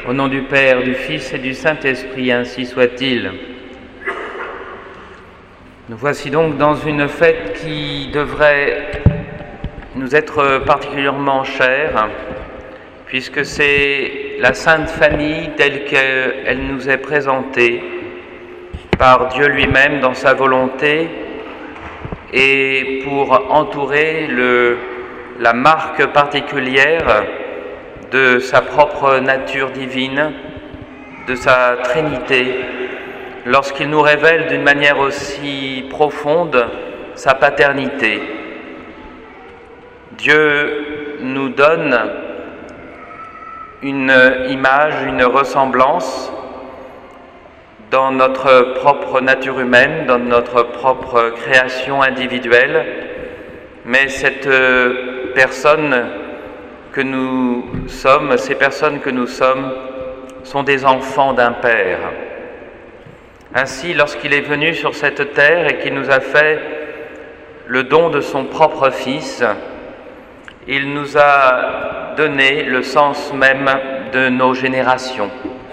Au nom du Père, du Fils et du Saint-Esprit, ainsi soit-il. Nous voici donc dans une fête qui devrait nous être particulièrement chère, puisque c'est la Sainte Famille telle qu'elle nous est présentée par Dieu lui-même dans sa volonté et pour entourer la marque particulière de sa propre nature divine, de sa Trinité, lorsqu'il nous révèle d'une manière aussi profonde sa paternité. Dieu nous donne une image, une ressemblance dans notre propre nature humaine, dans notre propre création individuelle, mais cette personne que nous sommes, ces personnes que nous sommes, sont des enfants d'un Père. Ainsi, lorsqu'il est venu sur cette terre et qu'il nous a fait le don de son propre Fils, il nous a donné le sens même de nos générations.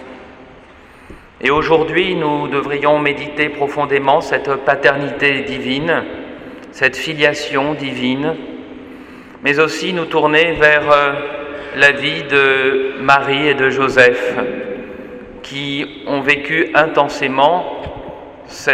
Et aujourd'hui, nous devrions méditer profondément cette paternité divine, cette filiation divine, mais aussi nous tourner vers la vie de Marie et de Joseph, qui ont vécu intensément ce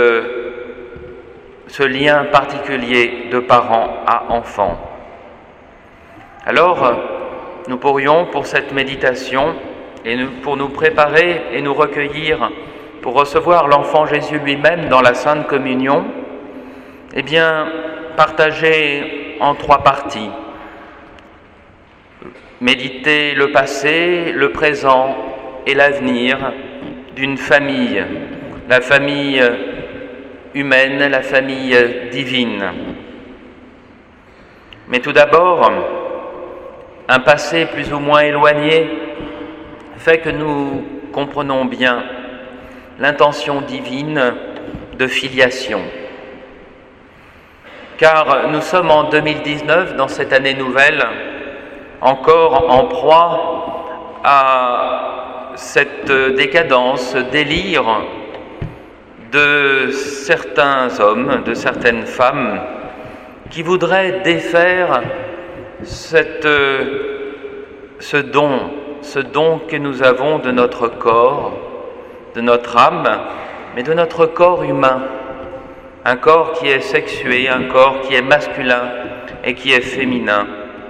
lien particulier de parents à enfants. Alors, nous pourrions, pour cette méditation, et pour nous préparer et nous recueillir pour recevoir l'enfant Jésus lui-même dans la Sainte Communion, eh bien, partager en 3 parties. Méditer le passé, le présent et l'avenir d'une famille, la famille humaine, la famille divine. Mais tout d'abord, un passé plus ou moins éloigné fait que nous comprenons bien l'intention divine de filiation. Car nous sommes en 2019, dans cette année nouvelle, encore en proie à cette décadence, ce délire de certains hommes, de certaines femmes, qui voudraient défaire ce don que nous avons de notre corps, de notre âme, mais de notre corps humain. Un corps qui est sexué, un corps qui est masculin et qui est féminin.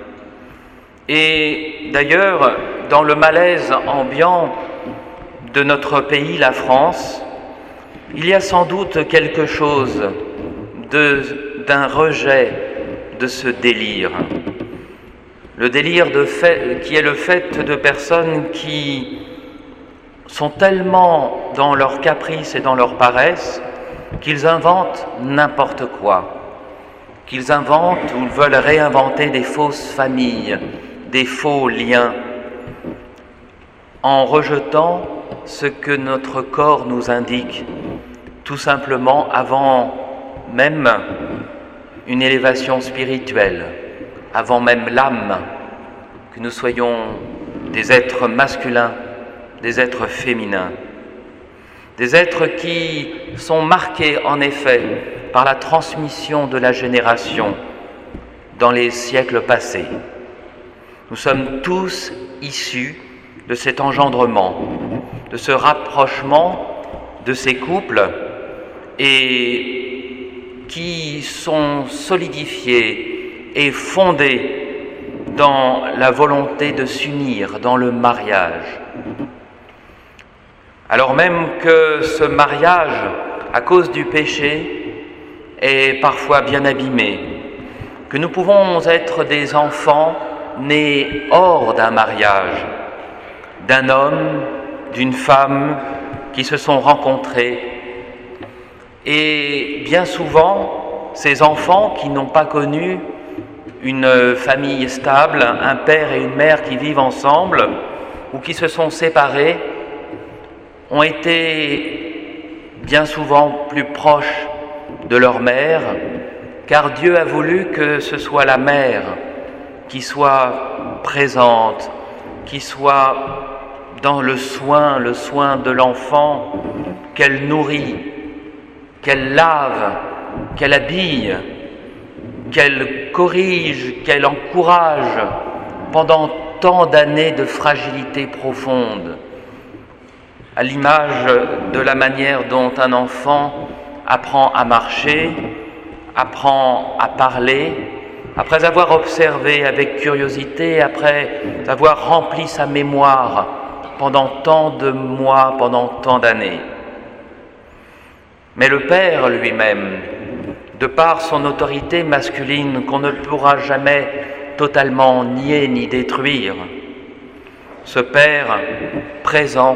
Et d'ailleurs, dans le malaise ambiant de notre pays, la France, il y a sans doute quelque chose d'un rejet de ce délire. Le délire qui est le fait de personnes qui sont tellement dans leur caprice et dans leur paresse qu'ils inventent n'importe quoi, qu'ils inventent ou veulent réinventer des fausses familles, des faux liens, en rejetant ce que notre corps nous indique, tout simplement avant même une élévation spirituelle, avant même l'âme, que nous soyons des êtres masculins, des êtres féminins. Des êtres qui sont marqués en effet par la transmission de la génération dans les siècles passés. Nous sommes tous issus de cet engendrement, de ce rapprochement de ces couples et qui sont solidifiés et fondés dans la volonté de s'unir, dans le mariage. Alors même que ce mariage, à cause du péché, est parfois bien abîmé, que nous pouvons être des enfants nés hors d'un mariage, d'un homme, d'une femme qui se sont rencontrés. Et bien souvent, ces enfants qui n'ont pas connu une famille stable, un père et une mère qui vivent ensemble, ou qui se sont séparés, ont été bien souvent plus proches de leur mère, car Dieu a voulu que ce soit la mère qui soit présente, qui soit dans le soin de l'enfant qu'elle nourrit, qu'elle lave, qu'elle habille, qu'elle corrige, qu'elle encourage pendant tant d'années de fragilité profonde, à l'image de la manière dont un enfant apprend à marcher, apprend à parler, après avoir observé avec curiosité, après avoir rempli sa mémoire pendant tant de mois, pendant tant d'années. Mais le Père lui-même, de par son autorité masculine qu'on ne pourra jamais totalement nier ni détruire, ce Père présent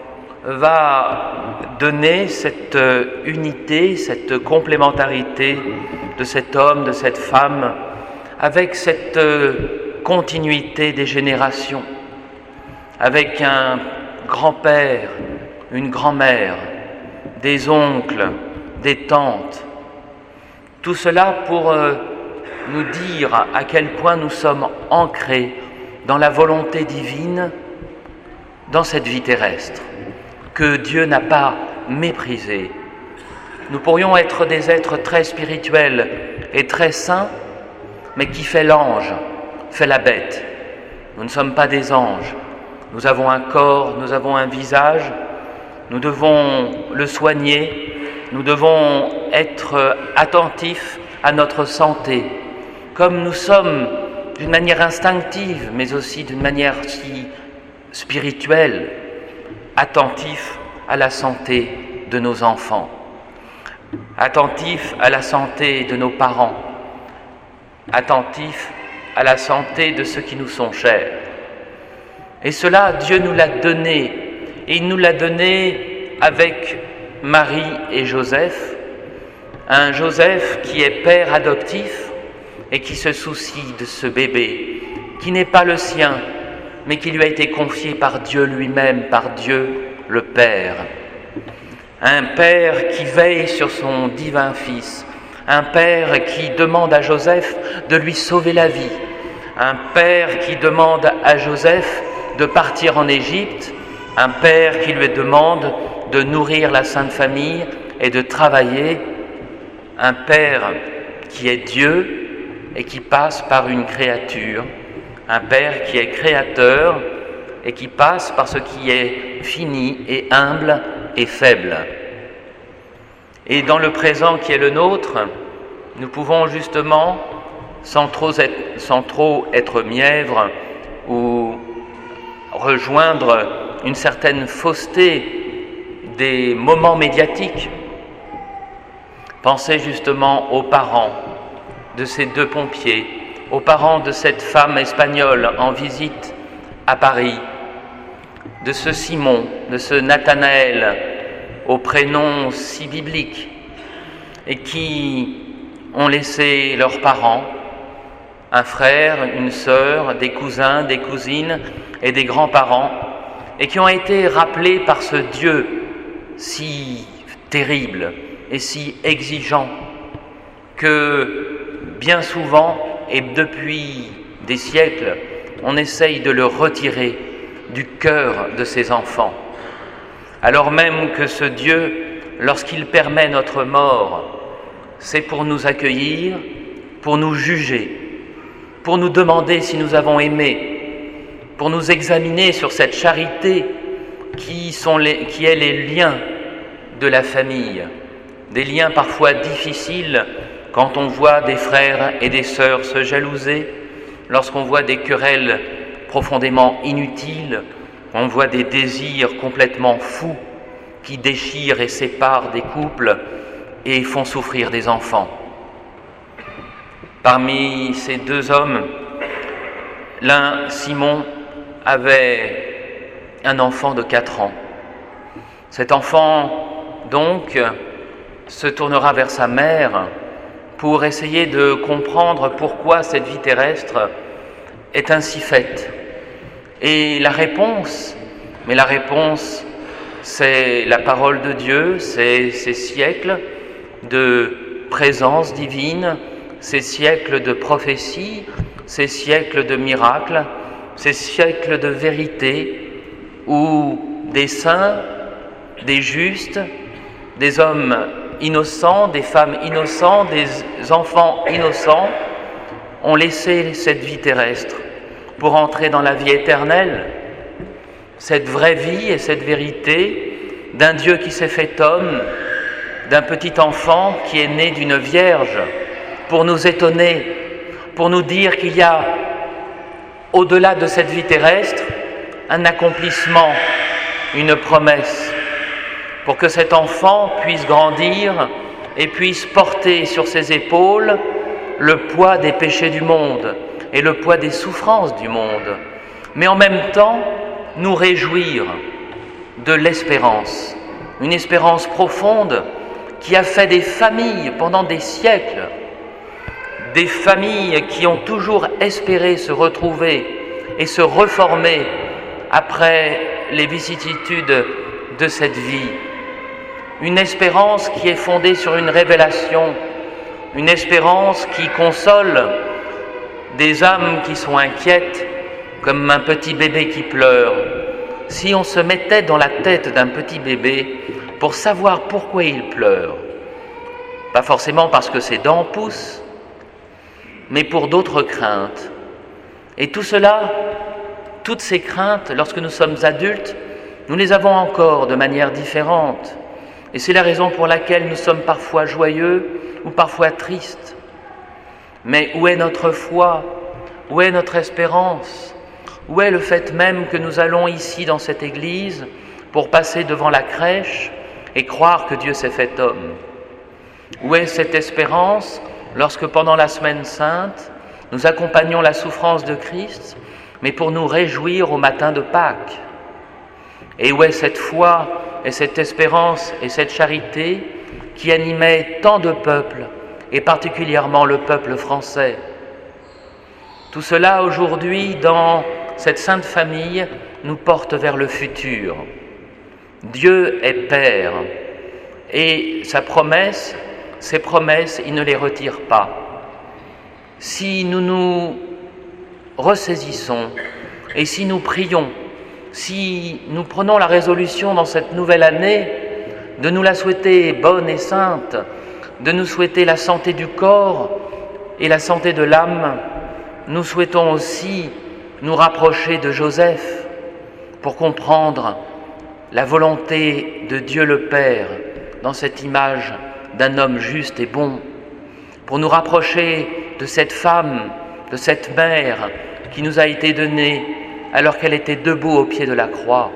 va donner cette unité, cette complémentarité de cet homme, de cette femme, avec cette continuité des générations, avec un grand-père, une grand-mère, des oncles, des tantes. Tout cela pour nous dire à quel point nous sommes ancrés dans la volonté divine, dans cette vie terrestre, que Dieu n'a pas méprisée. Nous pourrions être des êtres très spirituels et très saints, mais qui fait l'ange, fait la bête. Nous ne sommes pas des anges. Nous avons un corps, nous avons un visage, nous devons le soigner, nous devons être attentifs à notre santé, comme nous sommes d'une manière instinctive, mais aussi d'une manière si spirituelle, attentifs à la santé de nos enfants, attentifs à la santé de nos parents, attentifs à la santé de ceux qui nous sont chers. Et cela, Dieu nous l'a donné, et il nous l'a donné avec Marie et Joseph, un Joseph qui est père adoptif et qui se soucie de ce bébé, qui n'est pas le sien, mais qui lui a été confié par Dieu lui-même, par Dieu le Père. Un Père qui veille sur son divin Fils, un Père qui demande à Joseph de lui sauver la vie, un Père qui demande à Joseph de partir en Égypte, un Père qui lui demande de nourrir la Sainte Famille et de travailler, un Père qui est Dieu et qui passe par une créature, un Père qui est créateur et qui passe par ce qui est fini et humble et faible. Et dans le présent qui est le nôtre, nous pouvons justement, sans trop être mièvres ou rejoindre une certaine fausseté des moments médiatiques, penser justement aux parents de ces deux pompiers, aux parents de cette femme espagnole en visite à Paris, de ce Simon, de ce Nathanaël, au prénom si biblique, et qui ont laissé leurs parents, un frère, une sœur, des cousins, des cousines et des grands-parents, et qui ont été rappelés par ce Dieu si terrible et si exigeant que bien souvent, et depuis des siècles, on essaye de le retirer du cœur de ses enfants. Alors même que ce Dieu, lorsqu'il permet notre mort, c'est pour nous accueillir, pour nous juger, pour nous demander si nous avons aimé, pour nous examiner sur cette charité qui est les liens de la famille, des liens parfois difficiles quand on voit des frères et des sœurs se jalouser, lorsqu'on voit des querelles profondément inutiles, on voit des désirs complètement fous qui déchirent et séparent des couples et font souffrir des enfants. Parmi ces deux hommes, l'un, Simon, avait un enfant de 4 ans. Cet enfant, donc, se tournera vers sa mère pour essayer de comprendre pourquoi cette vie terrestre est ainsi faite. Et la réponse, c'est la parole de Dieu, c'est ces siècles de présence divine, ces siècles de prophétie, ces siècles de miracles, ces siècles de vérité, où des saints, des justes, des hommes innocents, des femmes innocentes, des enfants innocents ont laissé cette vie terrestre pour entrer dans la vie éternelle, cette vraie vie et cette vérité d'un Dieu qui s'est fait homme, d'un petit enfant qui est né d'une vierge, pour nous étonner, pour nous dire qu'il y a, au-delà de cette vie terrestre, un accomplissement, une promesse, pour que cet enfant puisse grandir et puisse porter sur ses épaules le poids des péchés du monde et le poids des souffrances du monde, mais en même temps nous réjouir de l'espérance, une espérance profonde qui a fait des familles pendant des siècles, des familles qui ont toujours espéré se retrouver et se reformer après les vicissitudes de cette vie. Une espérance qui est fondée sur une révélation, une espérance qui console des âmes qui sont inquiètes, comme un petit bébé qui pleure. Si on se mettait dans la tête d'un petit bébé pour savoir pourquoi il pleure, pas forcément parce que ses dents poussent, mais pour d'autres craintes. Et tout cela, toutes ces craintes, lorsque nous sommes adultes, nous les avons encore de manière différente. Et c'est la raison pour laquelle nous sommes parfois joyeux ou parfois tristes. Mais où est notre foi? Où est notre espérance? Où est le fait même que nous allons ici dans cette église pour passer devant la crèche et croire que Dieu s'est fait homme? Où est cette espérance lorsque pendant la Semaine Sainte, nous accompagnons la souffrance de Christ, mais pour nous réjouir au matin de Pâques? Et où est cette foi et cette espérance et cette charité qui animaient tant de peuples, et particulièrement le peuple français? Tout cela aujourd'hui, dans cette Sainte Famille, nous porte vers le futur. Dieu est Père, et ses promesses, il ne les retire pas. Si nous nous ressaisissons, et si nous prions, si nous prenons la résolution dans cette nouvelle année de nous la souhaiter bonne et sainte, de nous souhaiter la santé du corps et la santé de l'âme, nous souhaitons aussi nous rapprocher de Joseph pour comprendre la volonté de Dieu le Père dans cette image d'un homme juste et bon, pour nous rapprocher de cette femme, de cette mère qui nous a été donnée alors qu'elle était debout au pied de la croix.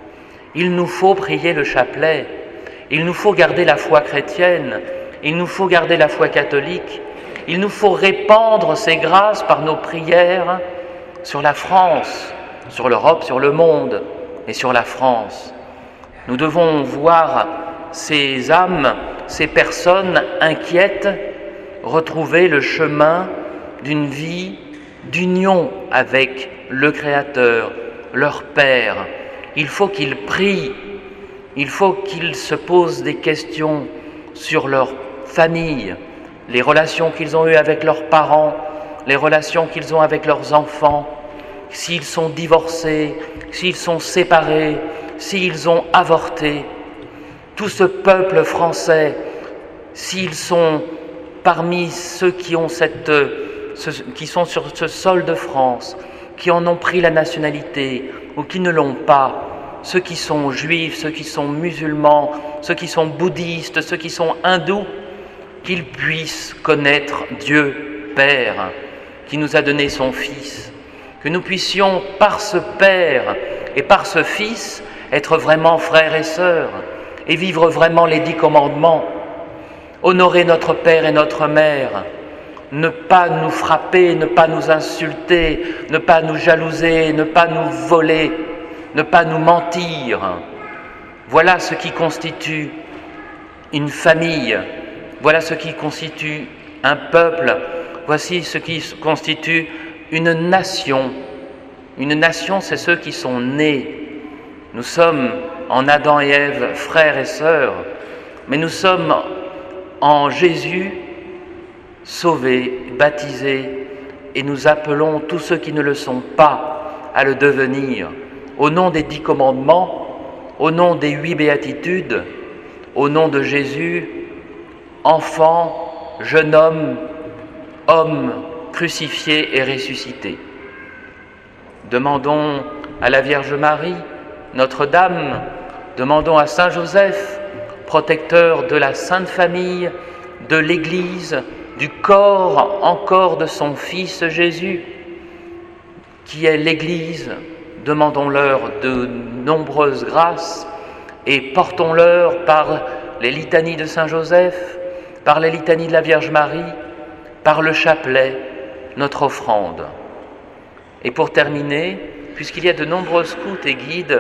Il nous faut prier le chapelet, il nous faut garder la foi chrétienne, il nous faut garder la foi catholique, il nous faut répandre ces grâces par nos prières sur la France, sur l'Europe, sur le monde et sur la France. Nous devons voir ces âmes, ces personnes inquiètes retrouver le chemin d'une vie d'union avec le Créateur, leur Père. Il faut qu'ils prient, il faut qu'ils se posent des questions sur leur famille, les relations qu'ils ont eues avec leurs parents, les relations qu'ils ont avec leurs enfants, s'ils sont divorcés, s'ils sont séparés, s'ils ont avorté. Tout ce peuple français, s'ils sont parmi ceux qui ont qui sont sur ce sol de France, qui en ont pris la nationalité ou qui ne l'ont pas, ceux qui sont juifs, ceux qui sont musulmans, ceux qui sont bouddhistes, ceux qui sont hindous, qu'ils puissent connaître Dieu Père qui nous a donné son Fils, que nous puissions par ce Père et par ce Fils être vraiment frères et sœurs et vivre vraiment les 10 commandements, honorer notre Père et notre Mère, ne pas nous frapper, ne pas nous insulter, ne pas nous jalouser, ne pas nous voler, ne pas nous mentir. Voilà ce qui constitue une famille, voilà ce qui constitue un peuple, voici ce qui constitue une nation. Une nation, c'est ceux qui sont nés. Nous sommes en Adam et Ève, frères et sœurs, mais nous sommes en Jésus sauvés, baptisés, et nous appelons tous ceux qui ne le sont pas à le devenir, au nom des 10 commandements, au nom des 8 béatitudes, au nom de Jésus, enfant, jeune homme, homme crucifié et ressuscité. Demandons à la Vierge Marie, Notre-Dame, demandons à Saint Joseph, protecteur de la Sainte Famille, de l'Église, du corps encore de son Fils Jésus, qui est l'Église, demandons-leur de nombreuses grâces et portons-leur par les litanies de Saint Joseph, par les litanies de la Vierge Marie, par le chapelet, notre offrande. Et pour terminer, puisqu'il y a de nombreux scouts et guides,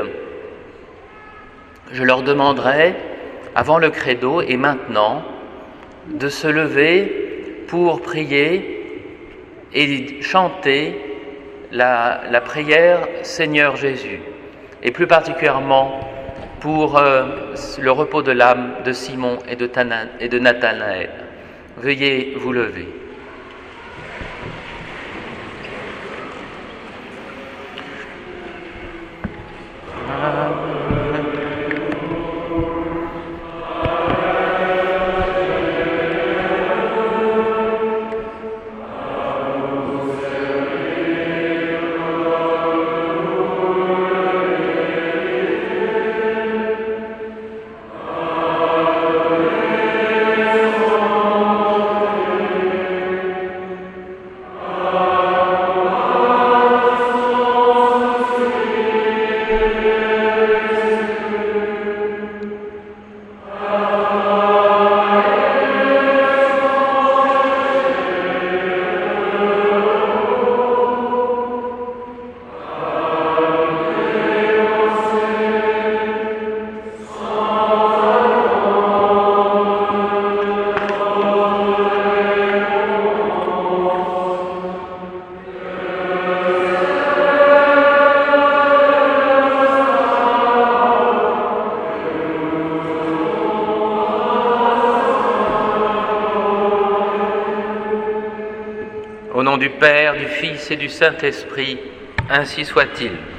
je leur demanderai, avant le credo et maintenant, de se lever pour prier et chanter la prière Seigneur Jésus, et plus particulièrement pour le repos de l'âme de Simon et de Nathanaël. Veuillez vous lever. Au nom du Père, du Fils et du Saint-Esprit, ainsi soit-il.